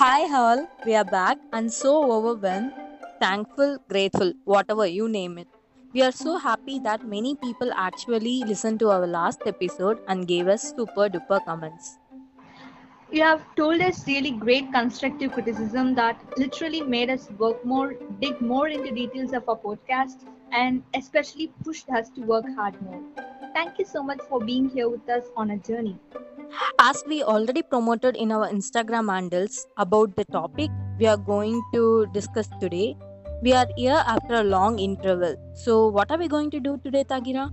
Hi, all. We are back and so overwhelmed, thankful, grateful, whatever you name it. We are so happy that many people actually listened to our last episode and gave us super duper comments. You have told us really great constructive criticism that literally made us work more, dig more into details of our podcast, and especially pushed us to work hard more. Thank you so much for being here with us on a journey. As we already promoted in our Instagram handles about the topic we are going to discuss today, we are here after a long interval. So, what are we going to do today, Tagira?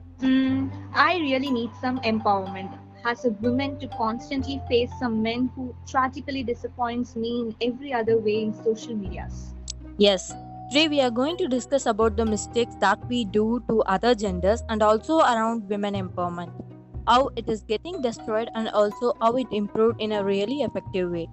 I really need some empowerment as a woman to constantly face some men who tragically disappoints me in every other way in social medias. Yes, today we are going to discuss about the mistakes that we do to other genders and also around women empowerment. How it is getting destroyed and also how it improved in a really effective way.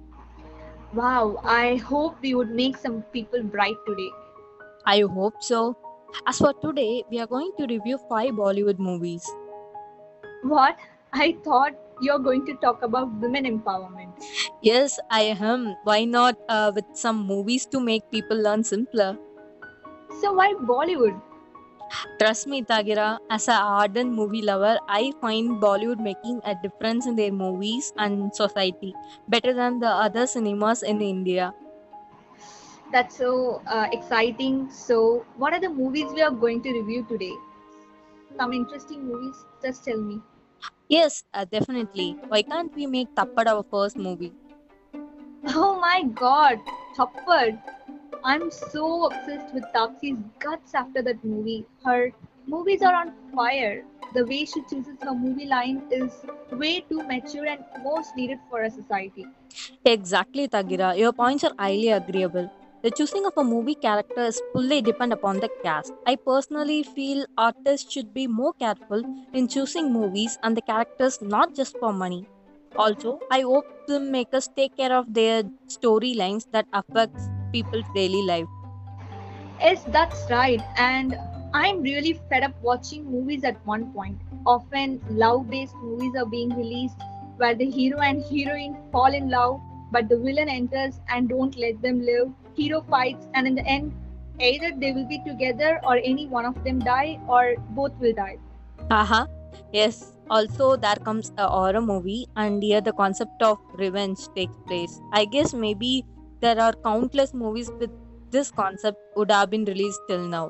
Wow, I hope we would make some people bright today. I hope so. As for today, we are going to review 5 Bollywood movies. What? I thought you're going to talk about women empowerment. Yes, I am. Why not with some movies to make people learn simpler? So why Bollywood? Trust me, Tagira, as a ardent movie lover, I find Bollywood making a difference in their movies and society better than the other cinemas in India. That's so exciting. So, what are the movies we are going to review today? Some interesting movies? Just tell me. Yes, definitely. Why can't we make Tappad our first movie? Oh my god, Thappad! I'm so obsessed with Tapsi's guts after that movie. Her movies are on fire. The way she chooses her movie line is way too mature and most needed for a society. Exactly, Tagira. Your points are highly agreeable. The choosing of a movie character is fully depend upon the cast. I personally feel artists should be more careful in choosing movies and the characters not just for money. Also, I hope filmmakers take care of their storylines that affects people's daily life. Yes, that's right. And I'm really fed up watching movies at one point. Often, love based movies are being released where the hero and heroine fall in love, but the villain enters and don't let them live. Hero fights, and in the end, either they will be together or any one of them die or both will die. Haha. Yes. Also, there comes a horror movie, and here the concept of revenge takes place. I guess maybe there are countless movies with this concept would have been released till now.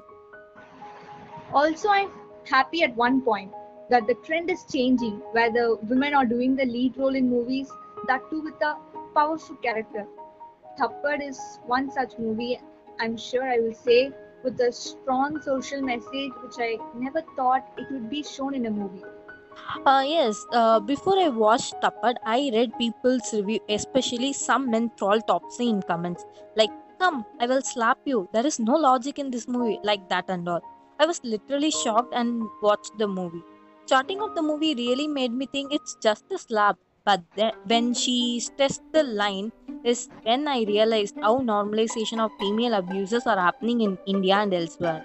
Also, I'm happy at one point that the trend is changing where the women are doing the lead role in movies, that too with a powerful character. Thappad is one such movie, I'm sure I will say, with a strong social message which I never thought it would be shown in a movie. Yes, before I watched Tappad, I read people's review, especially some men troll Topsy in comments. Like, come, I will slap you. There is no logic in this movie, like that and all. I was literally shocked and watched the movie. Starting of the movie really made me think it's just a slap. But when she stressed the line, is when I realized how normalization of female abuses are happening in India and elsewhere.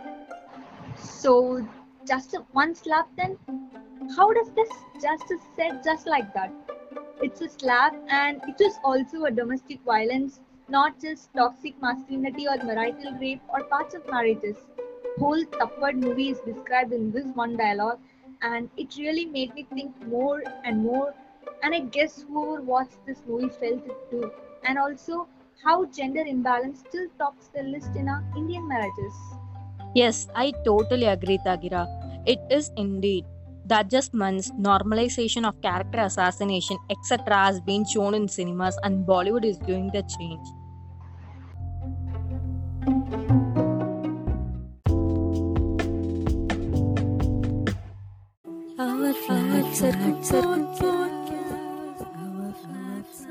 So, just one slap then? How does this justice said just like that? It's a slap and it is also a domestic violence, not just toxic masculinity or marital rape or parts of marriages. Whole Thappad movie is described in this one dialogue and it really made me think more and more, and I guess whoever watched this movie felt it too. And also how gender imbalance still tops the list in our Indian marriages. Yes, I totally agree, Tagira. It is indeed. The adjustments, normalization of character assassination, etc., has been shown in cinemas, and Bollywood is doing the change. Our flags are good, podcast. Our flags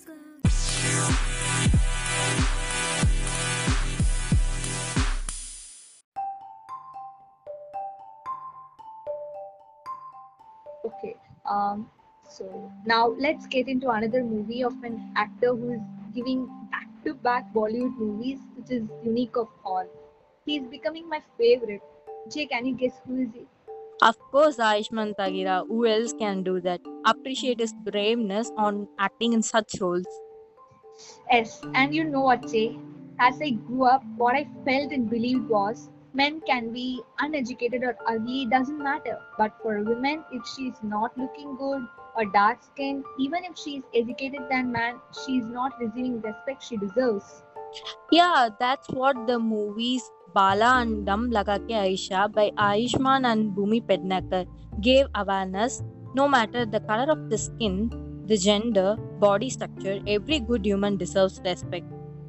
Okay, um, so now let's get into another movie of an actor who is giving back-to-back Bollywood movies, which is unique of all. He's becoming my favorite. Jay, can you guess who is he? Of course, Aishman Tagira, who else can do that? Appreciate his braveness on acting in such roles. Yes, and you know what, Jay? As I grew up, what I felt and believed was men can be uneducated or ugly, doesn't matter. But for women, if she's not looking good or dark skinned, even if she's educated than man, she's not receiving respect she deserves. Yeah, that's what the movies Bala and Dum Laga Ke Aisha by Ayushman and Bhumi Pednekar gave awareness. No matter the color of the skin, the gender, body structure, every good human deserves respect.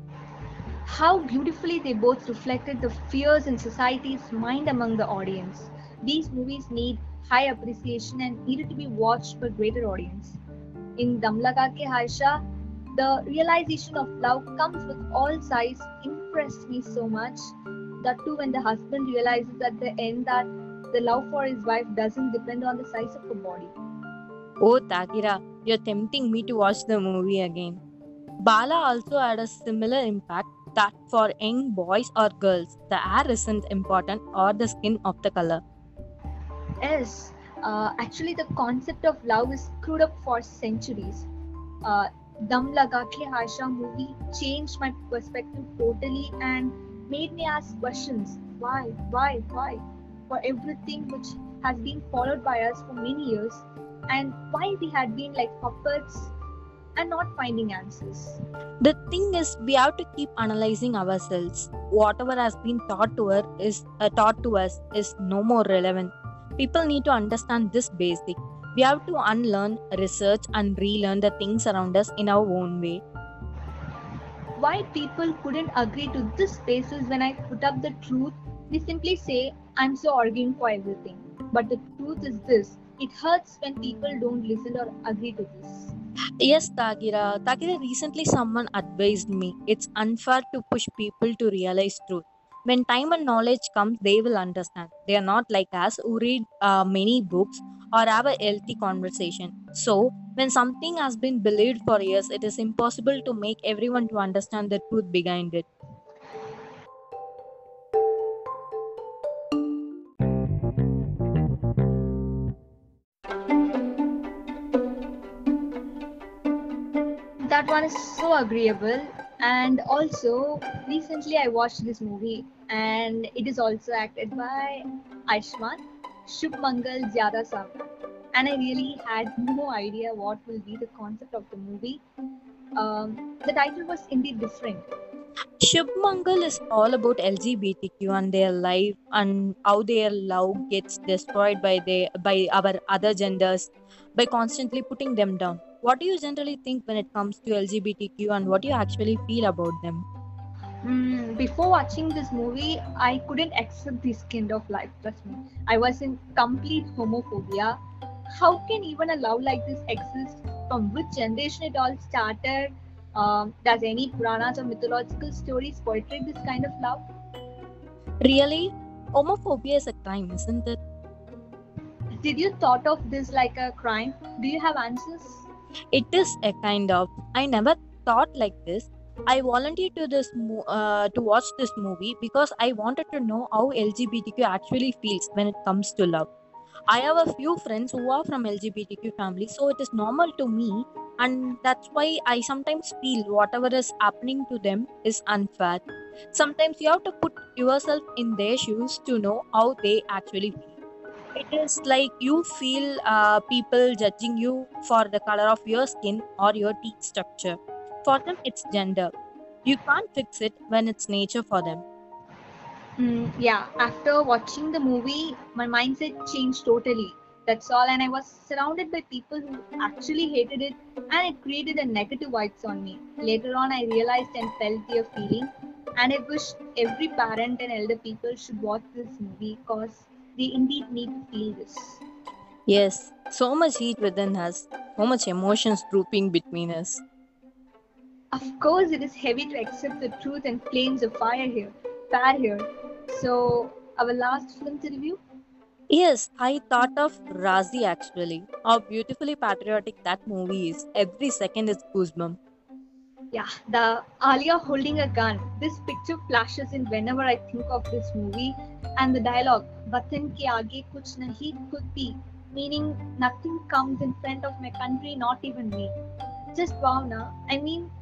How beautifully they both reflected the fears in society's mind among the audience. These movies need high appreciation and needed to be watched for greater audience. In Dam Laga Ke Haisha, the realization of love comes with all sides impressed me so much. That too when the husband realizes at the end that the love for his wife doesn't depend on the size of her body. Oh, Takira, you're tempting me to watch the movie again. Bala also had a similar impact that for young boys or girls, the hair isn't important or the skin of the color. Yes, actually, the concept of love is screwed up for centuries. Uh, Dam Laga Ke Haisha movie changed my perspective totally and made me ask questions. Why? For everything which has been followed by us for many years, and why we had been like puppets and not finding answers. The thing is, we have to keep analyzing ourselves. Whatever has been taught to us is no more relevant. People need to understand this basic. We have to unlearn, research, and relearn the things around us in our own way. Why people couldn't agree to this basis when I put up the truth, they simply say, I'm so arguing for everything. But the truth is this, it hurts when people don't listen or agree to this. Yes, Tagira. Tagira, recently someone advised me it's unfair to push people to realize truth. When time and knowledge comes, they will understand. They are not like us who read many books or have a healthy conversation. So, when something has been believed for years, it is impossible to make everyone to understand the truth behind it. That one is so agreeable. And also, recently I watched this movie and it is also acted by Aishman, Shubh Mangal Zyada Savran. And I really had no idea what will be the concept of the movie. The title was indeed different. Shubh Mangal is all about LGBTQ and their life and how their love gets destroyed by our other genders by constantly putting them down. What do you generally think when it comes to LGBTQ and what do you actually feel about them? Before watching this movie, I couldn't accept this kind of life. Trust me, I was in complete homophobia. How can even a love like this exist? From which generation it all started? Does any Puranas or mythological stories portray this kind of love? Really? Homophobia is a crime, isn't it? Did you thought of this like a crime? Do you have answers? It is a kind of. I never thought like this. I volunteered to watch this movie because I wanted to know how LGBTQ actually feels when it comes to love. I have a few friends who are from LGBTQ families, so it is normal to me, and that's why I sometimes feel whatever is happening to them is unfair. Sometimes you have to put yourself in their shoes to know how they actually feel. It is like you feel people judging you for the color of your skin or your teeth structure. For them, it's gender. You can't fix it when it's nature for them. Yeah, after watching the movie, my mindset changed totally. That's all, and I was surrounded by people who actually hated it, and it created a negative vibes on me. Later on, I realized and felt their feeling, and I wish every parent and elder people should watch this movie because they indeed need to feel this. Yes, so much heat within us, so much emotions drooping between us. Of course, it is heavy to accept the truth and flames of fire here. So, our last film to review. Yes, I thought of Razi actually. How beautifully patriotic that movie is. Every second is goosebump. Yeah, the Alia holding a gun. This picture flashes in whenever I think of this movie, and the dialogue, "Vatan ke aage kuch nahi kutti," meaning nothing comes in front of my country, not even me. Just wow, na. I mean,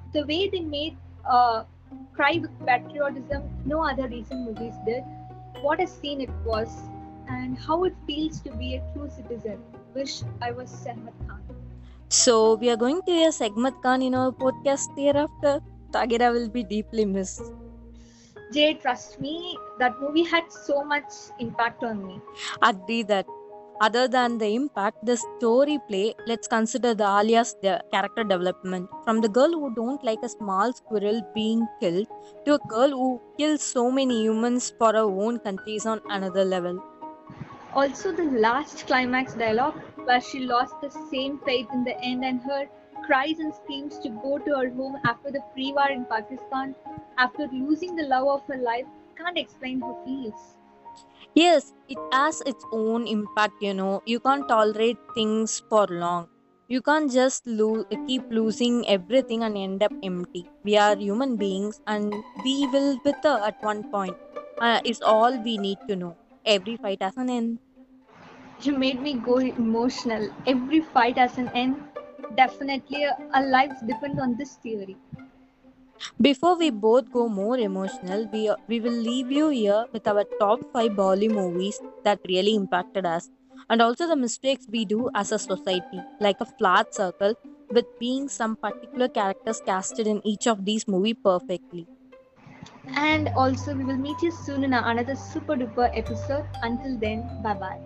The way they made cry with patriotism, no other recent movies did. What a scene it was, and how it feels to be a true citizen. Wish I was Sehmat Khan. So we are going to hear Segmat Khan in our podcast hereafter. Tagira will be deeply missed. Jay, trust me, that movie had so much impact on me. Agree that. Other than the impact, the story play, let's consider the Alia's character development. From the girl who don't like a small squirrel being killed to a girl who kills so many humans for her own country is on another level. Also, the last climax dialogue, where she lost the same faith in the end and her cries and screams to go to her home after the pre-war in Pakistan, after losing the love of her life, can't explain her feels. Yes, it has its own impact, You can't tolerate things for long. You can't just keep losing everything and end up empty. We are human beings and we will wither at one point. Is all we need to know. Every fight has an end. You made me go emotional. Every fight has an end. Definitely, our lives depend on this theory. Before we both go more emotional, we will leave you here with our top 5 Bollywood movies that really impacted us, and also the mistakes we do as a society, like a flat circle, with being some particular characters casted in each of these movies perfectly. And also, we will meet you soon in another super duper episode. Until then, bye bye.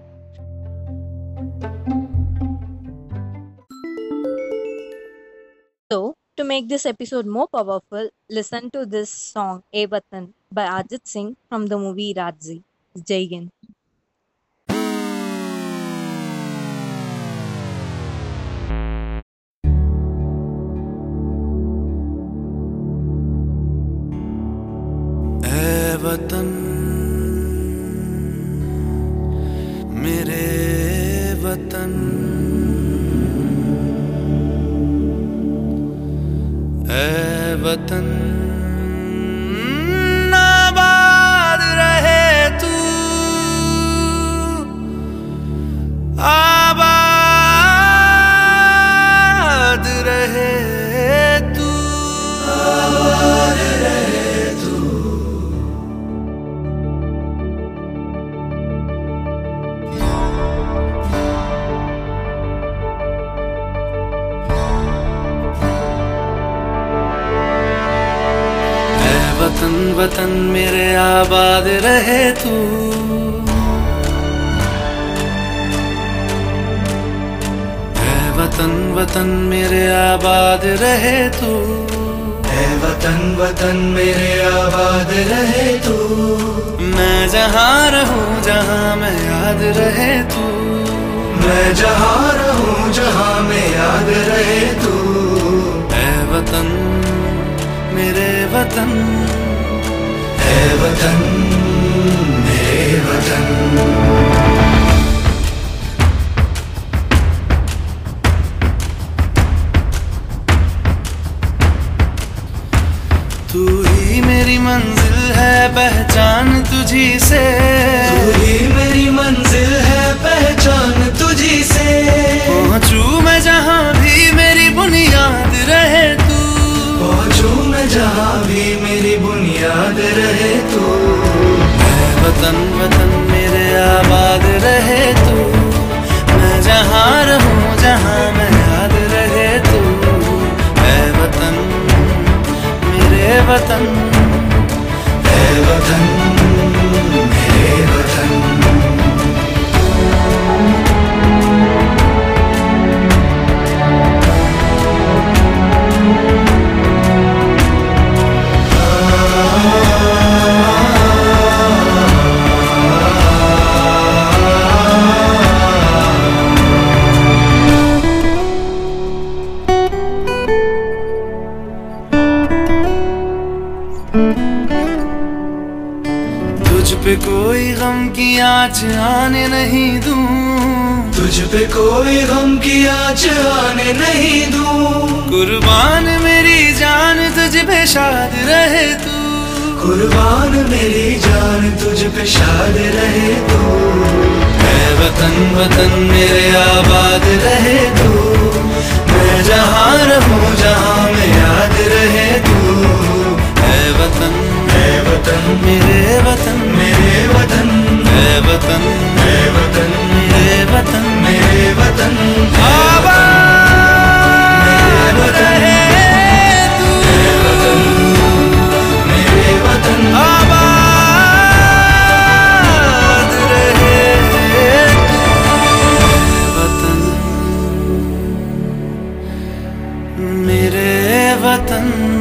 So, to make this episode more powerful, listen to this song, "A Watan" by Ajit Singh from the movie Raji. Jai Hind. ऐ वतन मेरे वतन, ऐ वतन आबाद रहे तू, आबाद रहे तू, आबाद रहे तू। वतन वतन मेरे आबाद रहे तू, ऐ वतन वतन मेरे आबाद रहे तू, ऐ वतन वतन मेरे आबाद रहे तू। मैं जहाँ रहूँ जहाँ मैं याद रहे तू, मैं जहाँ रहूँ जहाँ मैं याद रहे तू। ऐ वतन मेरे वतन, ऐ वतन मेरे वतन। तू ही मेरी मंजिल है पहचान तुझी से, तू ही मेरी मंजिल है पहचान तुझी से। पहुँचूं मैं जहाँ भी मेरी बुनियाद रहे तू, पहुँचूं मैं जहाँ भी मेरी बुनियाद रहे तू। ऐ वतन वतन मेरे आबाद रहे तू, मैं जहाँ रहूँ जहाँ मैं याद रहे तू। ऐ वतन मेरे वतन, ऐ वतन मेरे वतन। तुझ पे कोई गम की आँच आने नहीं दूं, तुझ पे कोई गम की आँच आने नहीं दूं। कुर्बान मेरी जान तुझ पे शाद रहे तू, कुर्बान मेरी जान तुझ पे शाद रहे तू। ऐ वतन वतन मेरे आबाद रहे तू, मैं जहाँ रहूँ जहाँ मैं याद रहे वतन